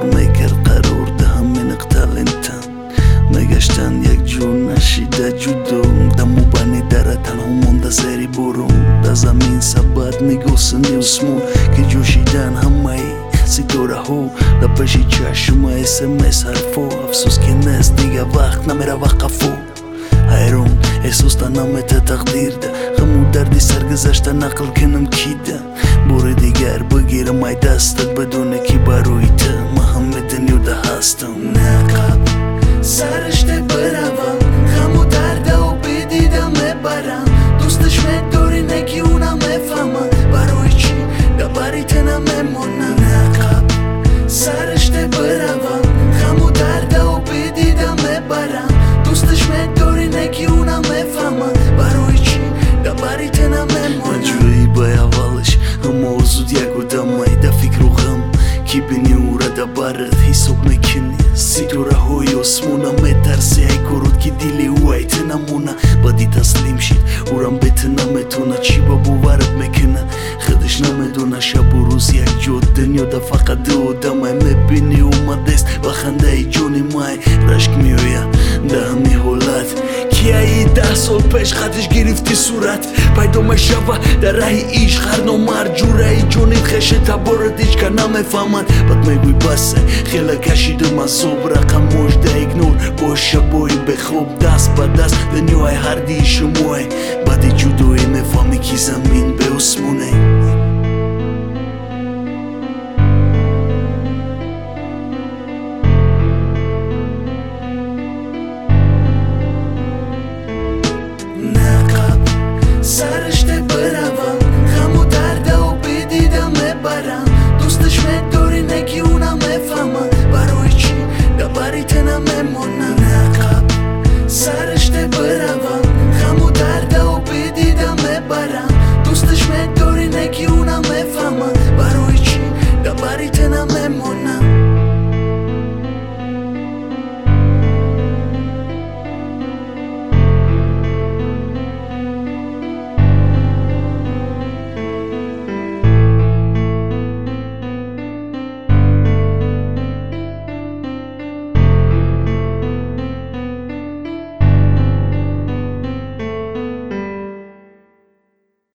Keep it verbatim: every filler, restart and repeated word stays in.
نکرد قرار ده همه نقتلنتن نگشتن یک جور نشیده جدوم دمو بانی داره تنها مونده زری بروم ده زمین سبت نگوسن یوسمون که جوشیدن همه ستاره ها ده پشی چشم اس ام اس حرفا افسوس که نست دیگه وقت نمیره وقفو حیران احساس تا نامت تقدیر ده غمو دردی سرگذشته نقل کنم کی ده بار دیگر بگیرم ای دستت بدونه کی بروی ته من همه دنیا ده هستم نقب سرشته بروم غمو درده و بدیدم میبرم دوستش میداری نگی اونم میفهمم برای چی ده بریته نمیمونم نقب سرشته بروم غمو درده و بدیدم میبرم دوستش میداری نگی اونم میفهمم برای چی ده بریته نمیمونم جویی بای اولش اما زود یک و دمای ده فکر و غم کی بینی او را ده برد حساب میکنی ستاره های اسمونا میترسی ای کرد که دیلی او ای تنمونه بدی تسلیم شید او رم بیت نمیتونه چی با باورت میکنه خودش نمیدونه شب و روز یک جود دنیا ده فقط دو دمای میبینی اومده است و خنده ای جونی مای رشک میویه ده همی حالت که ای ده سال پیش خطش گرفتی صورت پیدا میشوه در راه ایش هر نامر جوره ای جونید خشه تبارد ایش که نمیفهمد بد میگوی بسه خیلی کشیدم از صبح رقم مجده ایگنور باشه بایی بخوب دست با دست دنیای هر دی شموه بدی جدوی میفهمی که زمین به اسمونه